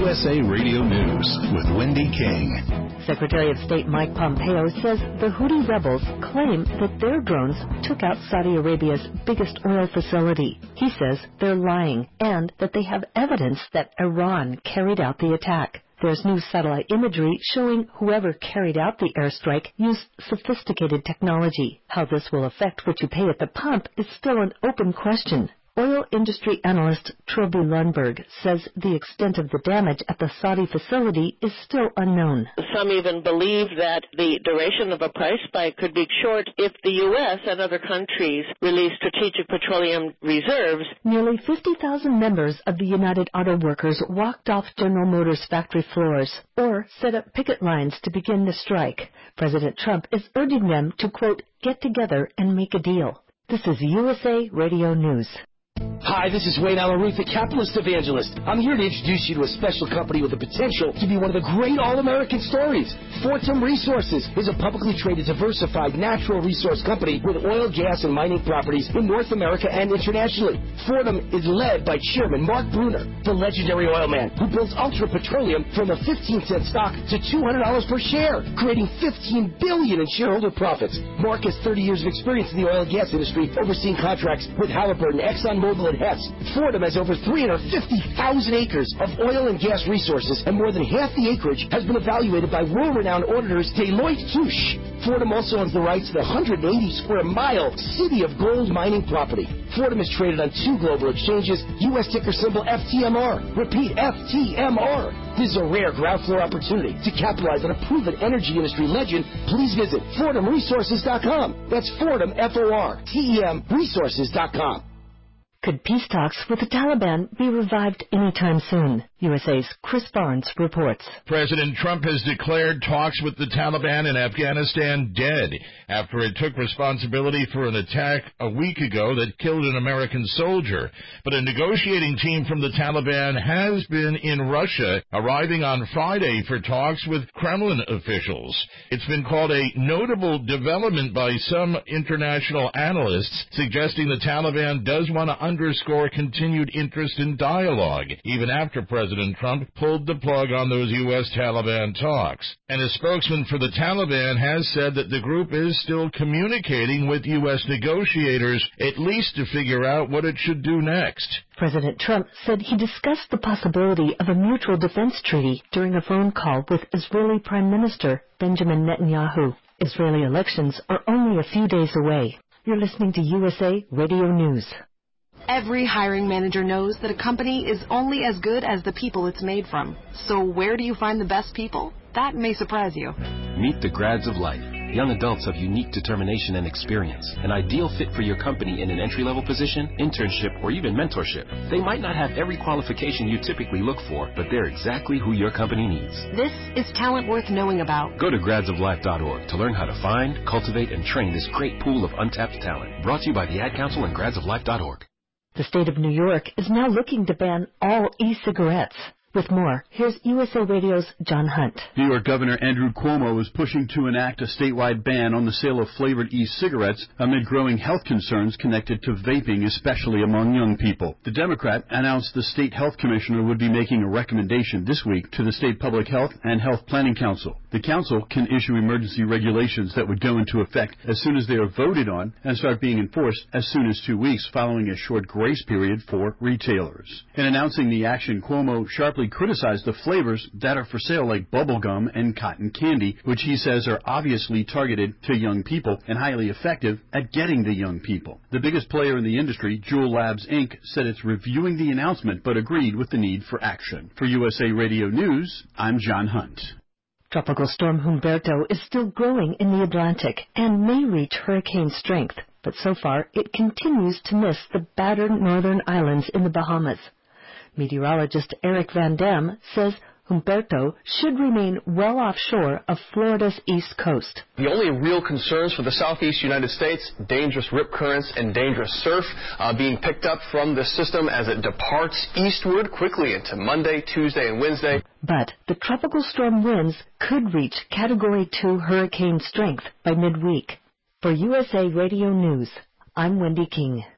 USA Radio News with Wendy King. Secretary of State Mike Pompeo says the Houthi rebels claim that their drones took out Saudi Arabia's biggest oil facility. He says they're lying and that they have evidence that Iran carried out the attack. There's new satellite imagery showing whoever carried out the airstrike used sophisticated technology. How this will affect what you pay at the pump is still an open question. Oil industry analyst Trilby Lundberg says the extent of the damage at the Saudi facility is still unknown. Some even believe that the duration of a price spike could be short if the U.S. and other countries release strategic petroleum reserves. Nearly 50,000 members of the United Auto Workers walked off General Motors factory floors or set up picket lines to begin the strike. President Trump is urging them to, quote, get together and make a deal. This is USA Radio News. Hi, this is Wayne Alaruth, the capitalist evangelist. I'm here to introduce you to a special company with the potential to be one of the great all-American stories. Fortum Resources is a publicly traded, diversified natural resource company with oil, gas, and mining properties in North America and internationally. Fortum is led by Chairman Mark Bruner, the legendary oil man who builds Ultra Petroleum from a 15-cent stock to $200 per share, creating $15 billion in shareholder profits. Mark has 30 years of experience in the oil and gas industry, overseeing contracts with Halliburton, ExxonMobil, and Hess. Fortum has over 350,000 acres of oil and gas resources, and more than half the acreage has been evaluated by world-renowned auditors Deloitte Touche. Fortum also owns the rights to the 180-square-mile City of Gold mining property. Fortum is traded on 2 global exchanges, U.S. ticker symbol FTMR. Repeat, FTMR. This is a rare ground floor opportunity to capitalize on a proven energy industry legend. Please visit FortumResources.com. That's Fortum, F-O-R-T-E-M, resources.com. Could peace talks with the Taliban be revived anytime soon? USA's Chris Barnes reports. President Trump has declared talks with the Taliban in Afghanistan dead after it took responsibility for an attack a week ago that killed an American soldier. But a negotiating team from the Taliban has been in Russia, arriving on Friday for talks with Kremlin officials. It's been called a notable development by some international analysts, suggesting the Taliban does want to underscore continued interest in dialogue, even after President Trump pulled the plug on those U.S. Taliban talks. And a spokesman for the Taliban has said that the group is still communicating with U.S. negotiators, at least to figure out what it should do next. President Trump said he discussed the possibility of a mutual defense treaty during a phone call with Israeli Prime Minister Benjamin Netanyahu. Israeli elections are only a few days away. You're listening to USA Radio News. Every hiring manager knows that a company is only as good as the people it's made from. So where do you find the best people? That may surprise you. Meet the grads of life. Young adults of unique determination and experience. An ideal fit for your company in an entry-level position, internship, or even mentorship. They might not have every qualification you typically look for, but they're exactly who your company needs. This is talent worth knowing about. Go to gradsoflife.org to learn how to find, cultivate, and train this great pool of untapped talent. Brought to you by the Ad Council and gradsoflife.org. The state of New York is now looking to ban all e-cigarettes. With more, here's USA Radio's John Hunt. New York Governor Andrew Cuomo is pushing to enact a statewide ban on the sale of flavored e-cigarettes amid growing health concerns connected to vaping, especially among young people. The Democrat announced the state health commissioner would be making a recommendation this week to the State Public Health and Health Planning Council. The council can issue emergency regulations that would go into effect as soon as they are voted on and start being enforced as soon as 2 weeks following a short grace period for retailers. In announcing the action, Cuomo sharply criticized the flavors that are for sale like bubblegum and cotton candy, which he says are obviously targeted to young people and highly effective at getting to young people. The biggest player in the industry, Juul Labs Inc., said it's reviewing the announcement but agreed with the need for action. For USA Radio News, I'm John Hunt. Tropical storm Humberto is still growing in the Atlantic and may reach hurricane strength, but so far it continues to miss the battered northern islands in the Bahamas. Meteorologist Eric Van Dam says Humberto should remain well offshore of Florida's east coast. The only real concerns for the southeast United States, dangerous rip currents and dangerous surf being picked up from the system as it departs eastward quickly into Monday, Tuesday, and Wednesday. But the tropical storm winds could reach Category 2 hurricane strength by midweek. For USA Radio News, I'm Wendy King.